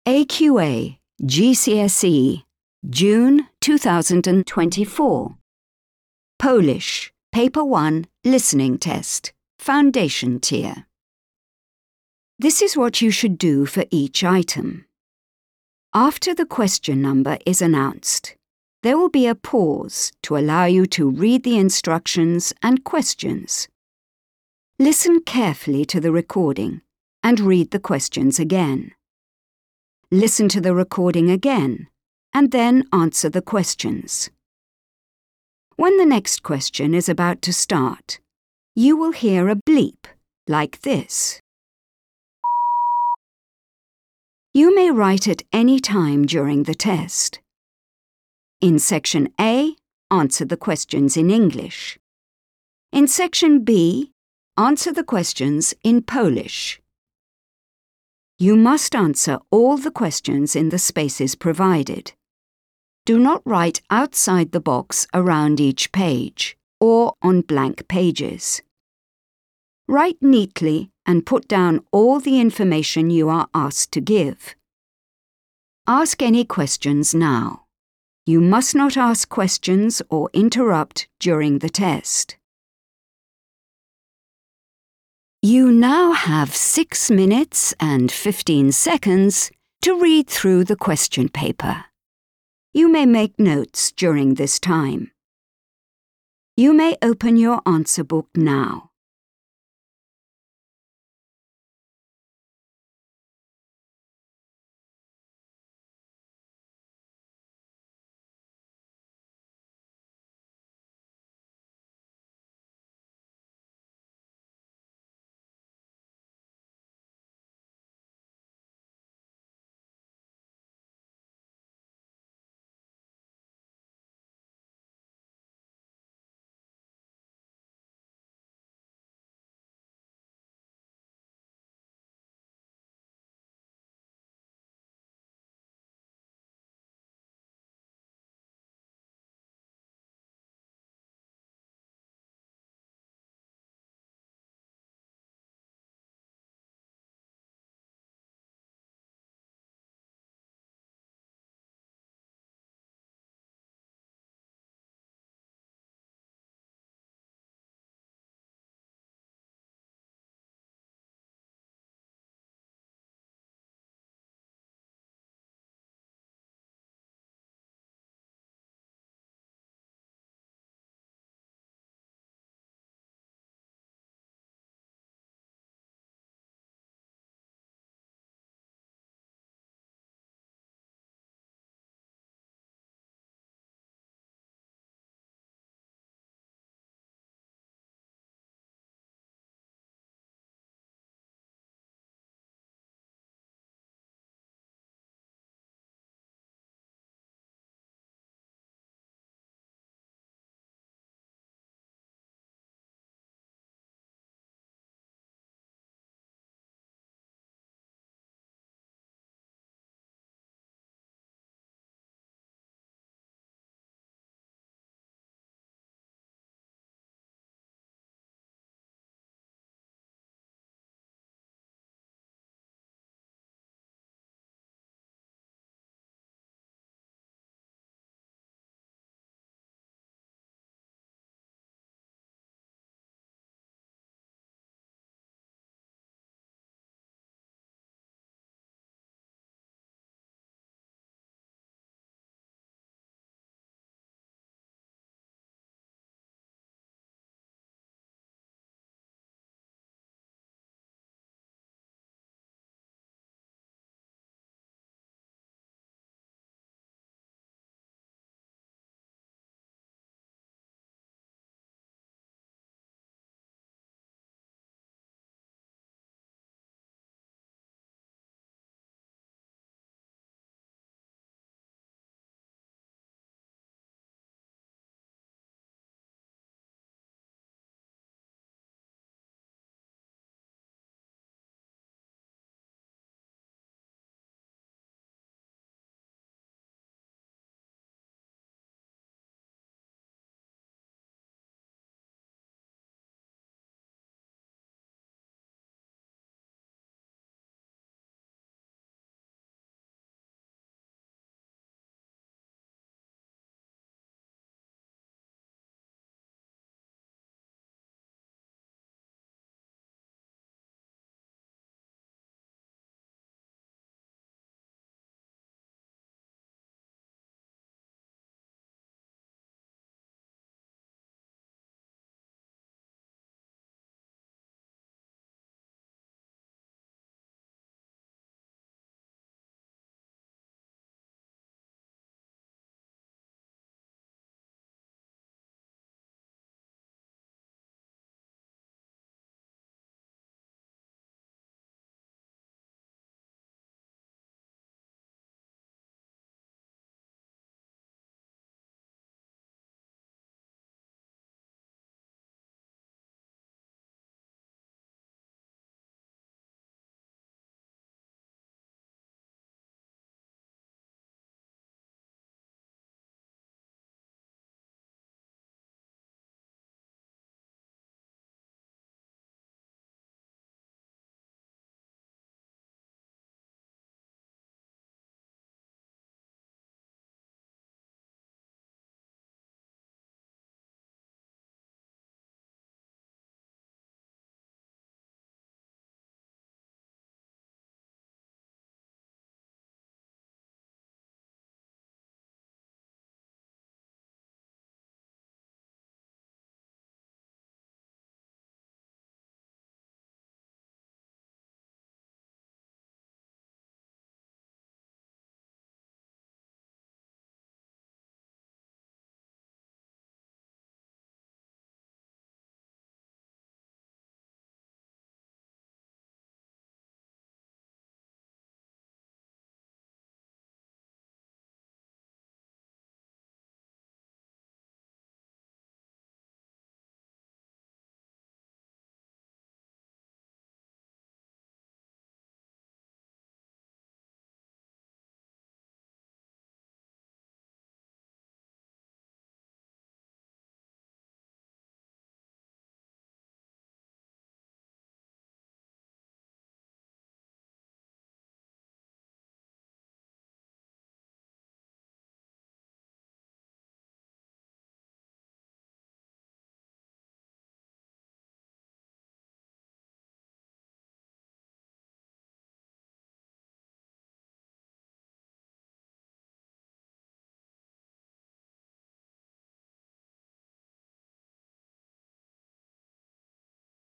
AQA GCSE June 2024 Polish Paper 1 Listening Test Foundation Tier. This is what you should do for each item. After the question number is announced, there will be a pause to allow you to read the instructions and questions. Listen carefully to the recording and read the questions again. Listen to the recording again and then answer the questions. When the next question is about to start, you will hear a bleep like this. You may write at any time during the test. In Section A, answer the questions in English. In Section B, answer the questions in Polish. You must answer all the questions in the spaces provided. Do not write outside the box around each page or on blank pages. Write neatly and put down all the information you are asked to give. Ask any questions now. You must not ask questions or interrupt during the test. You now have 6 minutes and 15 seconds to read through the question paper. You may make notes during this time. You may open your answer book now.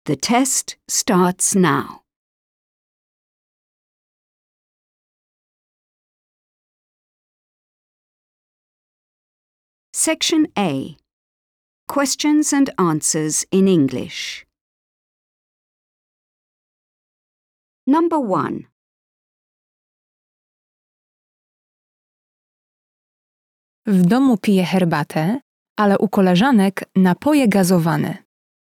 The test starts now. Section A. Questions and answers in English. Number 1. W domu piję herbatę, ale u koleżanek napoje gazowane.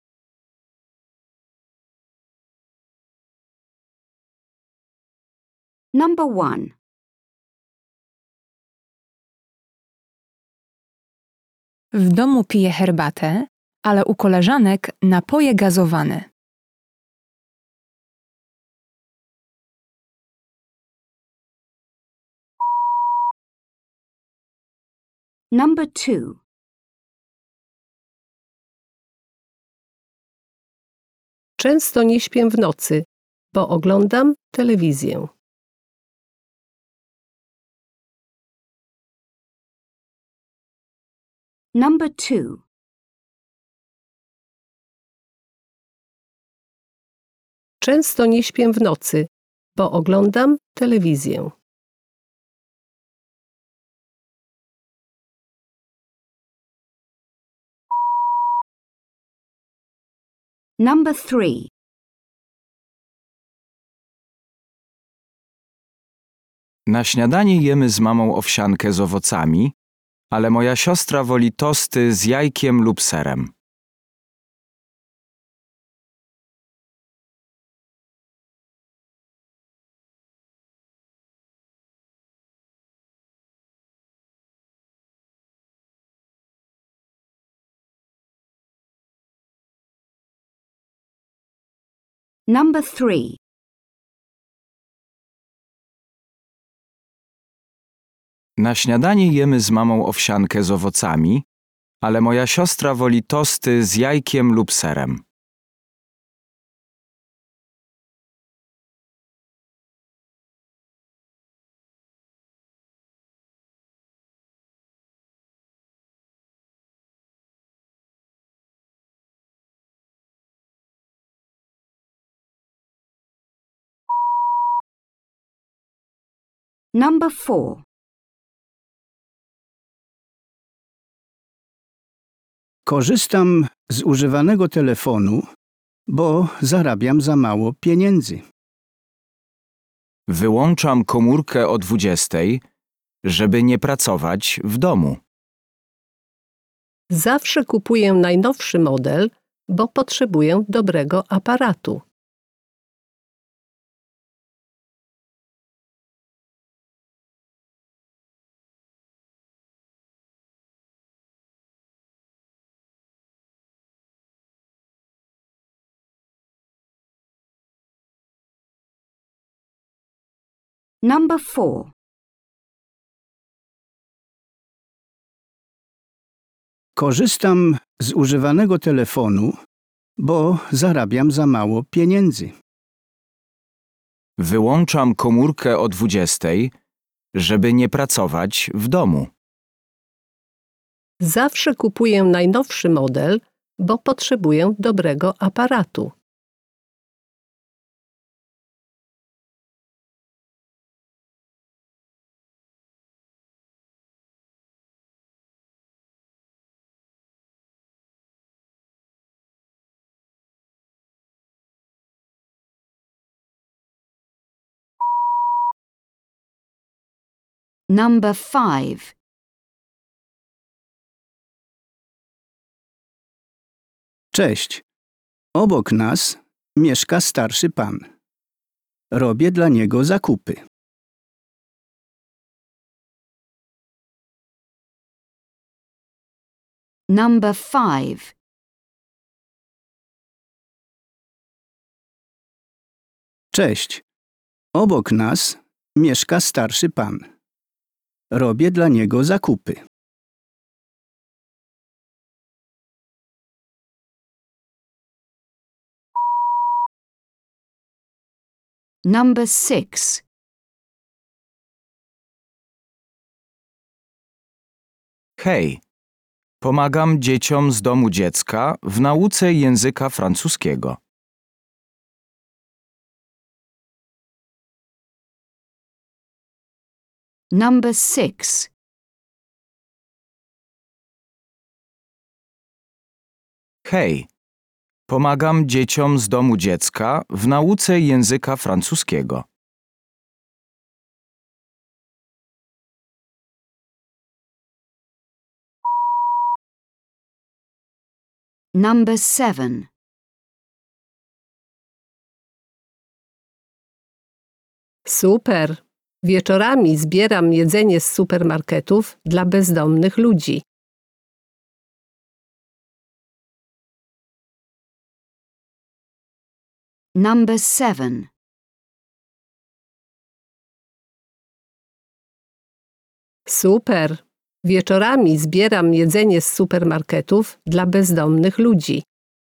Number 1. W domu piję herbatę, ale u koleżanek napoje gazowane. Number 2. Często nie śpię w nocy, bo oglądam telewizję. Number 2. Często nie śpię w nocy, bo oglądam telewizję. Number 3. Na śniadanie jemy z mamą owsiankę z owocami, ale moja siostra woli tosty z jajkiem lub serem. Number 3. Na śniadanie jemy z mamą owsiankę z owocami, ale moja siostra woli tosty z jajkiem lub serem. Number 4. Korzystam z używanego telefonu, bo zarabiam za mało pieniędzy. Wyłączam komórkę o 20, żeby nie pracować w domu. Zawsze kupuję najnowszy model, bo potrzebuję dobrego aparatu. Number 4. Korzystam z używanego telefonu, bo zarabiam za mało pieniędzy. Wyłączam komórkę o 20, żeby nie pracować w domu. Zawsze kupuję najnowszy model, bo potrzebuję dobrego aparatu. Number 5. Cześć. Obok nas mieszka starszy pan. Robię dla niego zakupy. Number 5. Cześć. Obok nas mieszka starszy pan. Robię dla niego zakupy. Number 6. Hej, pomagam dzieciom z domu dziecka w nauce języka francuskiego. Number 6. Hej, pomagam dzieciom z domu dziecka w nauce języka francuskiego. Number 7. Super! Wieczorami zbieram jedzenie z supermarketów dla bezdomnych ludzi. Number 7. Super! Wieczorami zbieram jedzenie z supermarketów dla bezdomnych ludzi.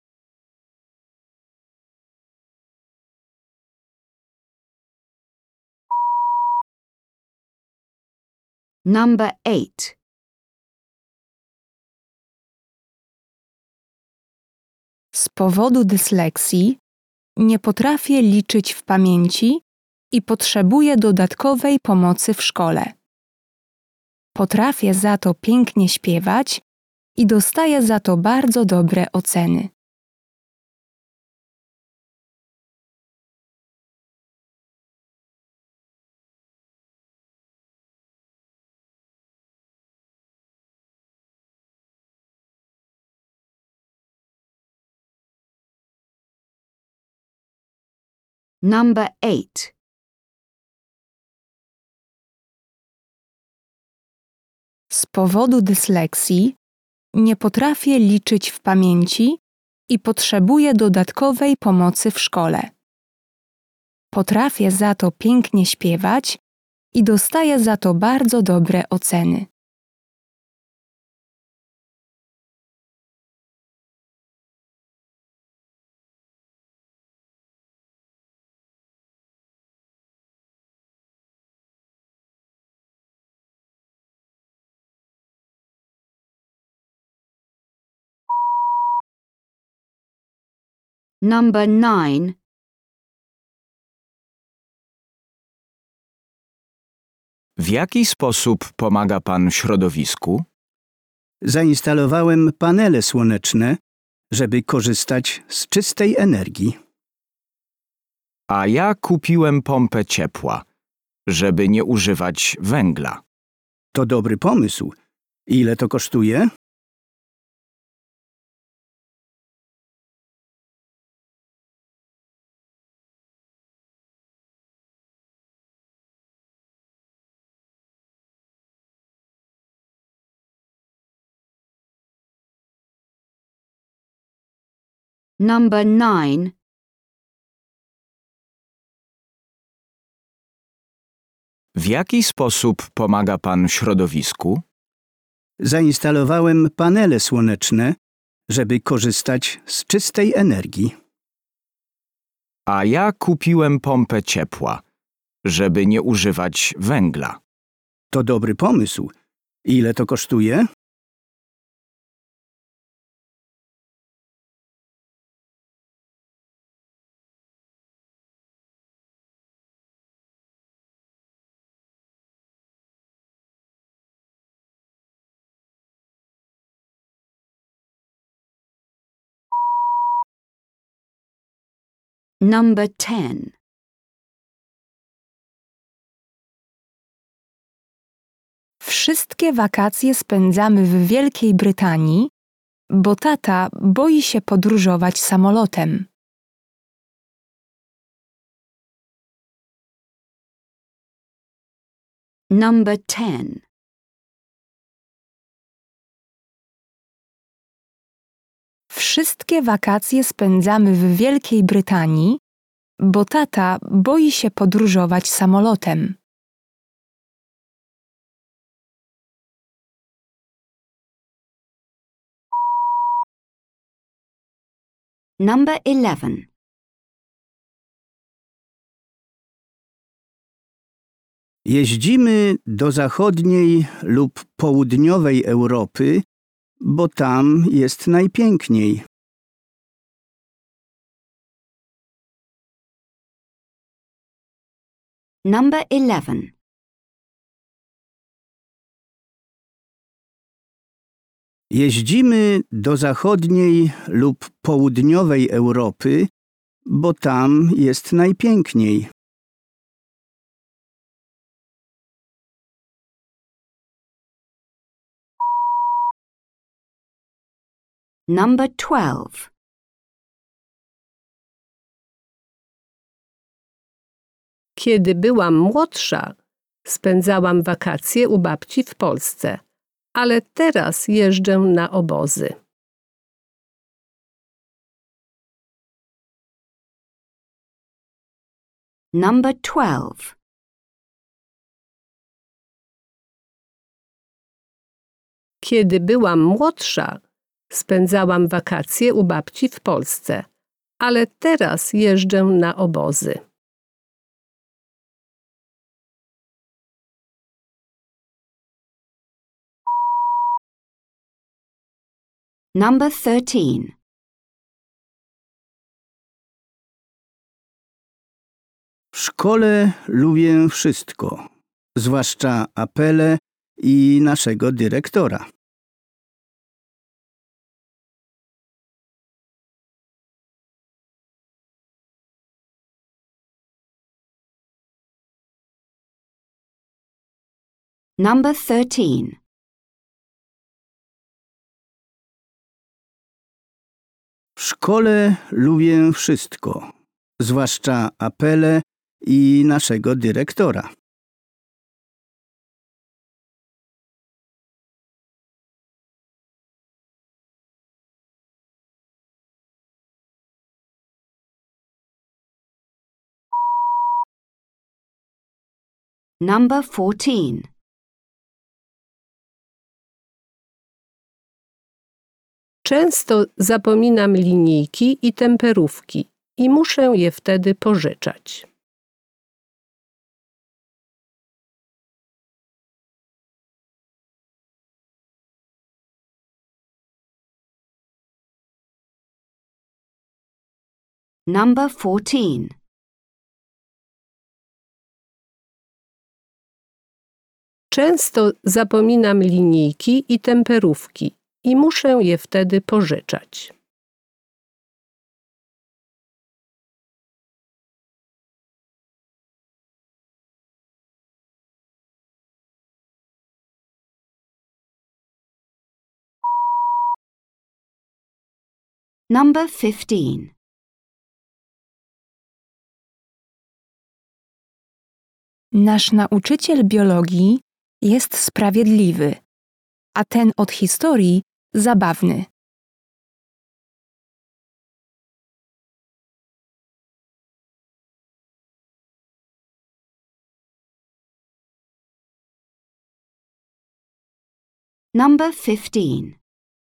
Number 8. Z powodu dysleksji nie potrafię liczyć w pamięci i potrzebuję dodatkowej pomocy w szkole. Potrafię za to pięknie śpiewać i dostaję za to bardzo dobre oceny. Number 8. Z powodu dysleksji nie potrafię liczyć w pamięci i potrzebuję dodatkowej pomocy w szkole. Potrafię za to pięknie śpiewać i dostaję za to bardzo dobre oceny. Number 9. W jaki sposób pomaga pan środowisku? Zainstalowałem panele słoneczne, żeby korzystać z czystej energii. A ja kupiłem pompę ciepła, żeby nie używać węgla. To dobry pomysł. Ile to kosztuje? Number 9. W jaki sposób pomaga pan środowisku? Zainstalowałem panele słoneczne, żeby korzystać z czystej energii. A ja kupiłem pompę ciepła, żeby nie używać węgla. To dobry pomysł. Ile to kosztuje? Number 10. Wszystkie wakacje spędzamy w Wielkiej Brytanii, bo tata boi się podróżować samolotem. Number 10. Wszystkie wakacje spędzamy w Wielkiej Brytanii, bo tata boi się podróżować samolotem. Number 11. Jeździmy do zachodniej lub południowej Europy, bo tam jest najpiękniej. Number 11. Jeździmy do zachodniej lub południowej Europy, bo tam jest najpiękniej. Number 12. Kiedy byłam młodsza, spędzałam wakacje u babci w Polsce, ale teraz jeżdżę na obozy. Number 12. Kiedy byłam młodsza, spędzałam wakacje u babci w Polsce, ale teraz jeżdżę na obozy. Number 13. W szkole lubię wszystko, zwłaszcza apele i naszego dyrektora. Number 13. W szkole lubię wszystko, zwłaszcza apele i naszego dyrektora. Number 14. Często zapominam linijki i temperówki i muszę je wtedy pożyczać. Number 14. Często zapominam linijki i temperówki i muszę je wtedy pożyczać. Number 15. Nasz nauczyciel biologii jest sprawiedliwy, a ten od historii zabawny. Number 15.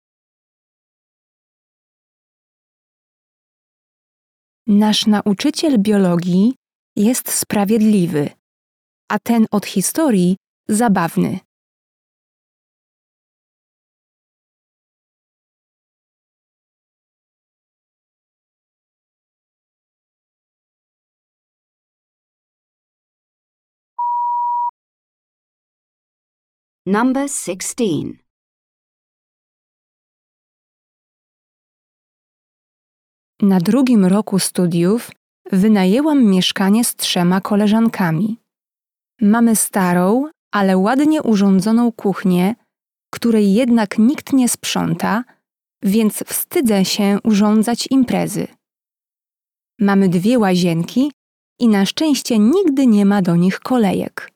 Nasz nauczyciel biologii jest sprawiedliwy, a ten od historii zabawny. Number 16. Na drugim roku studiów wynajęłam mieszkanie z 3 koleżankami. Mamy starą, ale ładnie urządzoną kuchnię, której jednak nikt nie sprząta, więc wstydzę się urządzać imprezy. Mamy 2 łazienki i na szczęście nigdy nie ma do nich kolejek.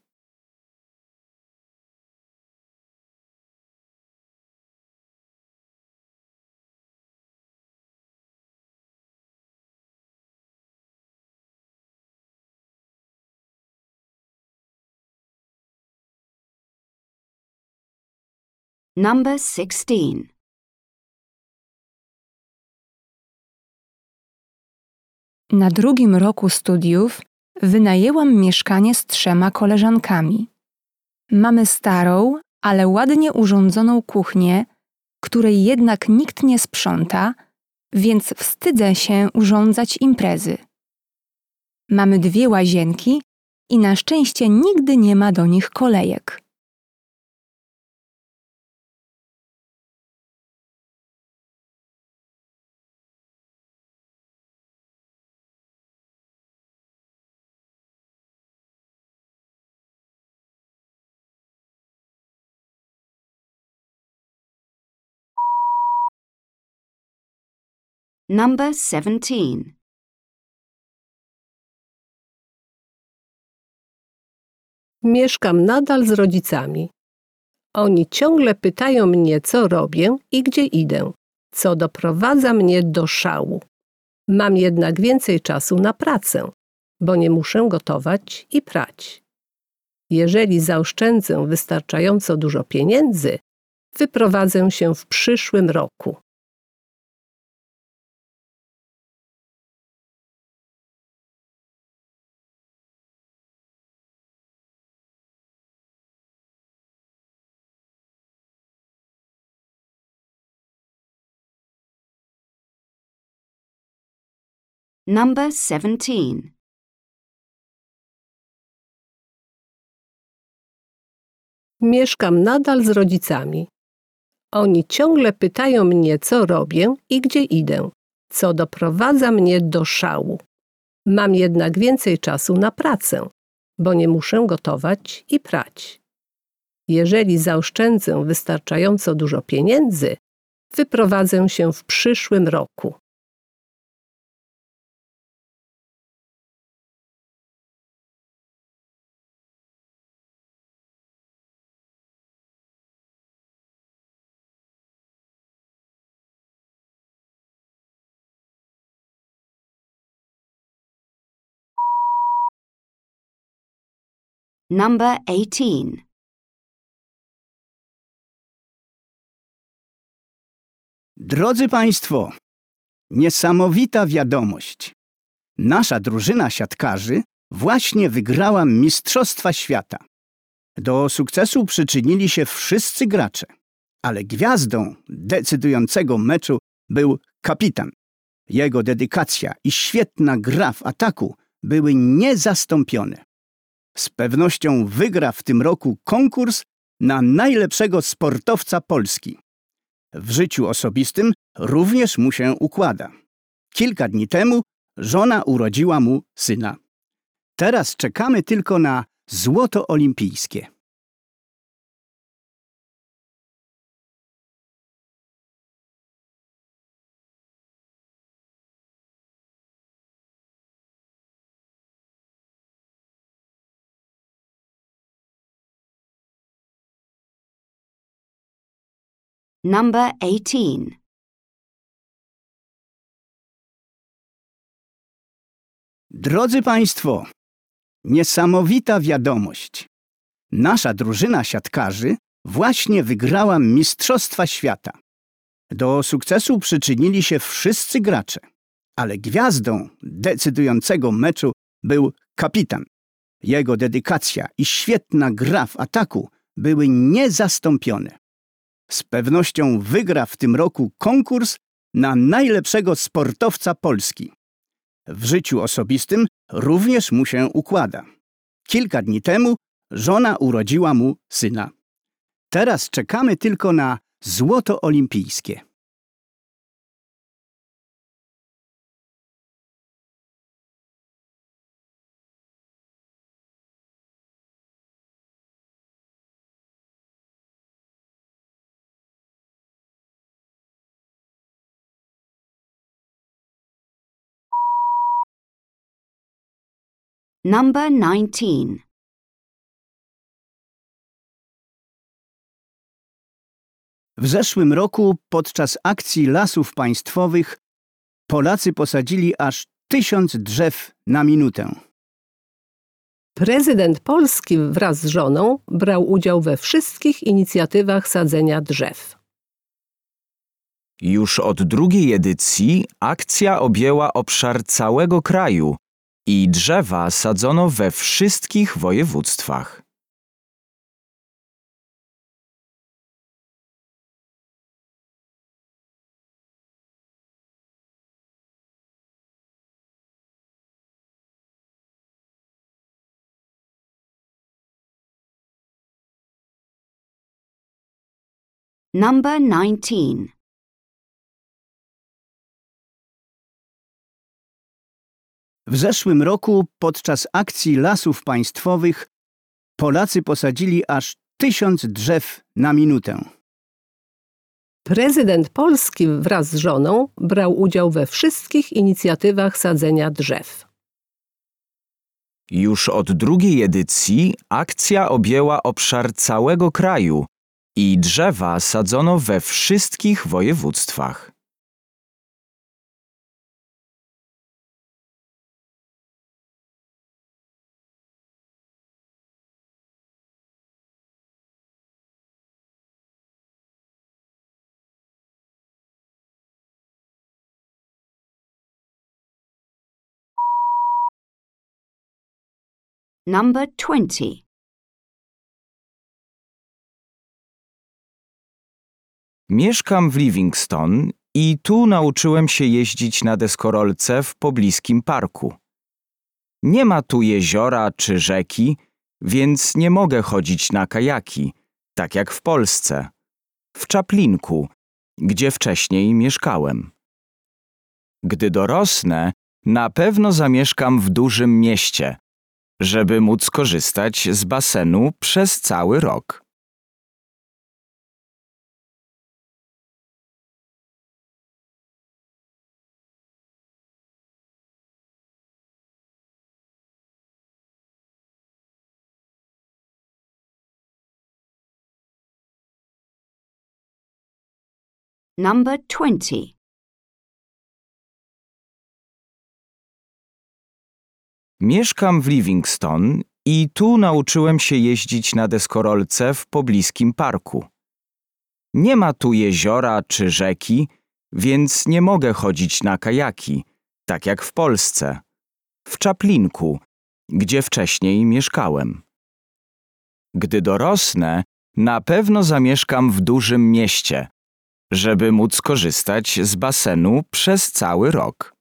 Number 16. Na drugim roku studiów wynajęłam mieszkanie z 3 koleżankami. Mamy starą, ale ładnie urządzoną kuchnię, której jednak nikt nie sprząta, więc wstydzę się urządzać imprezy. Mamy 2 łazienki i na szczęście nigdy nie ma do nich kolejek. Number 17. Mieszkam nadal z rodzicami. Oni ciągle pytają mnie, co robię i gdzie idę, co doprowadza mnie do szału. Mam jednak więcej czasu na pracę, bo nie muszę gotować i prać. Jeżeli zaoszczędzę wystarczająco dużo pieniędzy, wyprowadzę się w przyszłym roku. Number 17. Mieszkam nadal z rodzicami. Oni ciągle pytają mnie, co robię i gdzie idę, co doprowadza mnie do szału. Mam jednak więcej czasu na pracę, bo nie muszę gotować i prać. Jeżeli zaoszczędzę wystarczająco dużo pieniędzy, wyprowadzę się w przyszłym roku. Number 18. Drodzy Państwo, niesamowita wiadomość. Nasza drużyna siatkarzy właśnie wygrała Mistrzostwa Świata. Do sukcesu przyczynili się wszyscy gracze, ale gwiazdą decydującego meczu był kapitan. Jego dedykacja i świetna gra w ataku były niezastąpione. Z pewnością wygra w tym roku konkurs na najlepszego sportowca Polski. W życiu osobistym również mu się układa. Kilka dni temu żona urodziła mu syna. Teraz czekamy tylko na złoto olimpijskie. Number 18. Drodzy Państwo, niesamowita wiadomość. Nasza drużyna siatkarzy właśnie wygrała Mistrzostwa Świata. Do sukcesu przyczynili się wszyscy gracze, ale gwiazdą decydującego meczu był kapitan. Jego dedykacja i świetna gra w ataku były niezastąpione. Z pewnością wygra w tym roku konkurs na najlepszego sportowca Polski. W życiu osobistym również mu się układa. Kilka dni temu żona urodziła mu syna. Teraz czekamy tylko na złoto olimpijskie. Number 19. W zeszłym roku podczas akcji Lasów Państwowych Polacy posadzili aż 1000 drzew na minutę. Prezydent Polski wraz z żoną brał udział we wszystkich inicjatywach sadzenia drzew. Już od drugiej edycji akcja objęła obszar całego kraju i drzewa sadzono we wszystkich województwach. Number 19. W zeszłym roku podczas akcji Lasów Państwowych Polacy posadzili aż 1000 drzew na minutę. Prezydent Polski wraz z żoną brał udział we wszystkich inicjatywach sadzenia drzew. Już od drugiej edycji akcja objęła obszar całego kraju i drzewa sadzono we wszystkich województwach. Number 20. Mieszkam w Livingston i tu nauczyłem się jeździć na deskorolce w pobliskim parku. Nie ma tu jeziora czy rzeki, więc nie mogę chodzić na kajaki, tak jak w Polsce, w Czaplinku, gdzie wcześniej mieszkałem. Gdy dorosnę, na pewno zamieszkam w dużym mieście, żeby móc korzystać z basenu przez cały rok. Number 20. Mieszkam w Livingston i tu nauczyłem się jeździć na deskorolce w pobliskim parku. Nie ma tu jeziora czy rzeki, więc nie mogę chodzić na kajaki, tak jak w Polsce, w Czaplinku, gdzie wcześniej mieszkałem. Gdy dorosnę, na pewno zamieszkam w dużym mieście, żeby móc korzystać z basenu przez cały rok.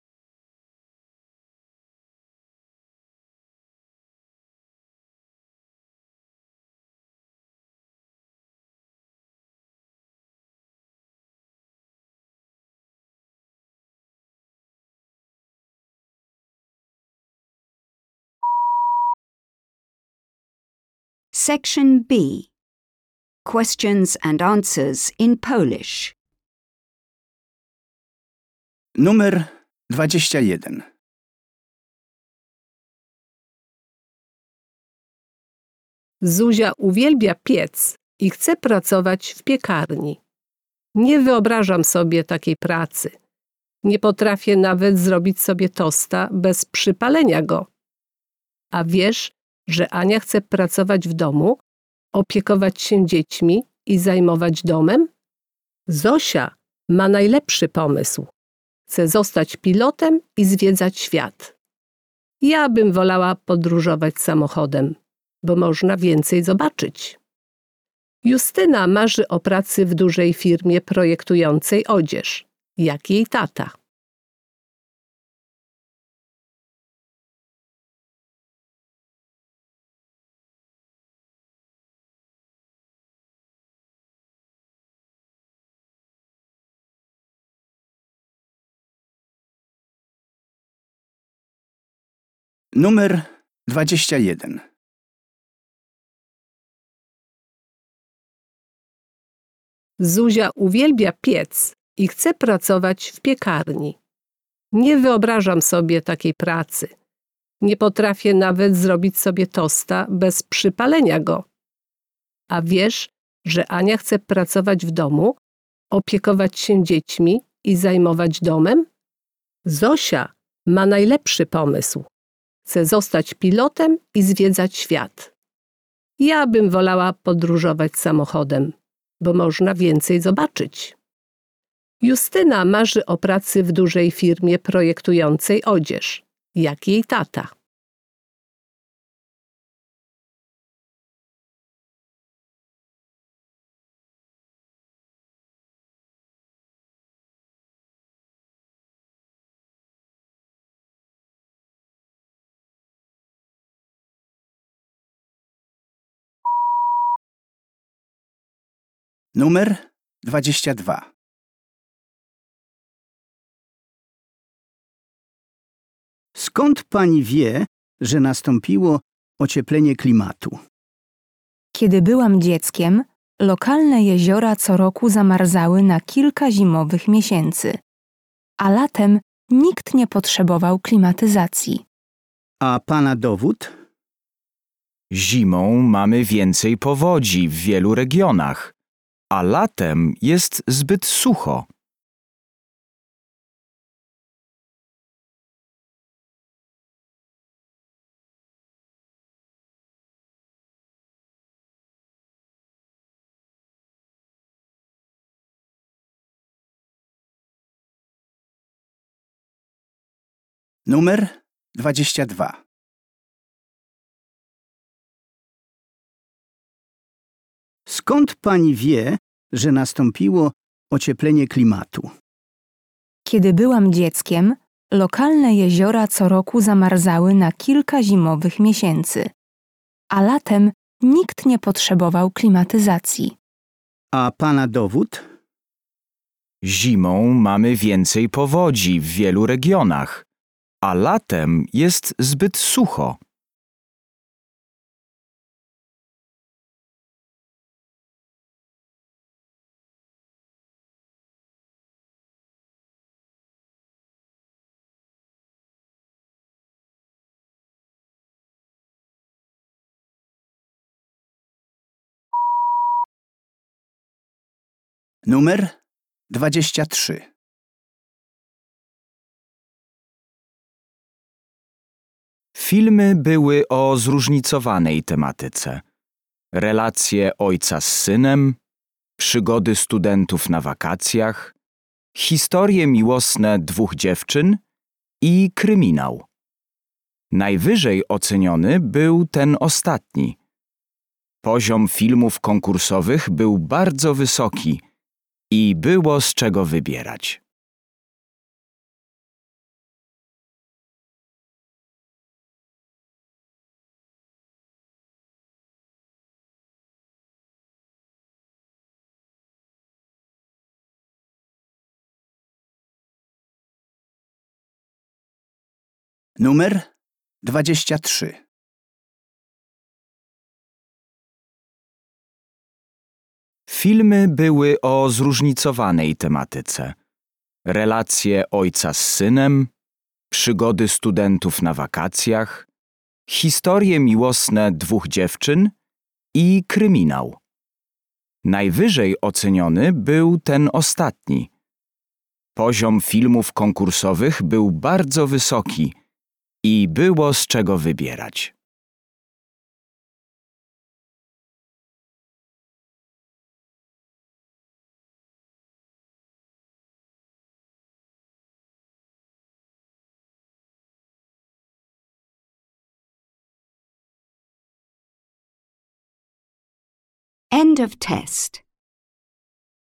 Section B. Questions and answers in Polish. Numer 21. Zuzia uwielbia piec i chce pracować w piekarni. Nie wyobrażam sobie takiej pracy. Nie potrafię nawet zrobić sobie tosta bez przypalenia go. A wiesz, że Ania chce pracować w domu, opiekować się dziećmi i zajmować domem? Zosia ma najlepszy pomysł. Chce zostać pilotem i zwiedzać świat. Ja bym wolała podróżować samochodem, bo można więcej zobaczyć. Justyna marzy o pracy w dużej firmie projektującej odzież, jak jej tata. Numer 21. Zuzia uwielbia piec i chce pracować w piekarni. Nie wyobrażam sobie takiej pracy. Nie potrafię nawet zrobić sobie tosta bez przypalenia go. A wiesz, że Ania chce pracować w domu, opiekować się dziećmi i zajmować domem? Zosia ma najlepszy pomysł. Chce zostać pilotem i zwiedzać świat. Ja bym wolała podróżować samochodem, bo można więcej zobaczyć. Justyna marzy o pracy w dużej firmie projektującej odzież, jak jej tata. Numer 22. Skąd pani wie, że nastąpiło ocieplenie klimatu? Kiedy byłam dzieckiem, Lokalne jeziora co roku zamarzały na kilka zimowych miesięcy, a latem nikt nie potrzebował klimatyzacji. A pana dowód? Zimą mamy więcej powodzi w wielu regionach, a latem jest zbyt sucho. Numer 22. Skąd pani wie, że nastąpiło ocieplenie klimatu? Kiedy byłam dzieckiem, lokalne jeziora co roku zamarzały na kilka zimowych miesięcy, a latem nikt nie potrzebował klimatyzacji. A pana dowód? Zimą mamy więcej powodzi w wielu regionach, a latem jest zbyt sucho. Numer 23. Filmy były o zróżnicowanej tematyce. Relacje ojca z synem, przygody studentów na wakacjach, historie miłosne dwóch dziewczyn i kryminał. Najwyżej oceniony był ten ostatni. Poziom filmów konkursowych był bardzo wysoki i było z czego wybierać. Numer 23. Filmy były o zróżnicowanej tematyce. Relacje ojca z synem, przygody studentów na wakacjach, historie miłosne dwóch dziewczyn i kryminał. Najwyżej oceniony był ten ostatni. Poziom filmów konkursowych był bardzo wysoki i było z czego wybierać. End of test.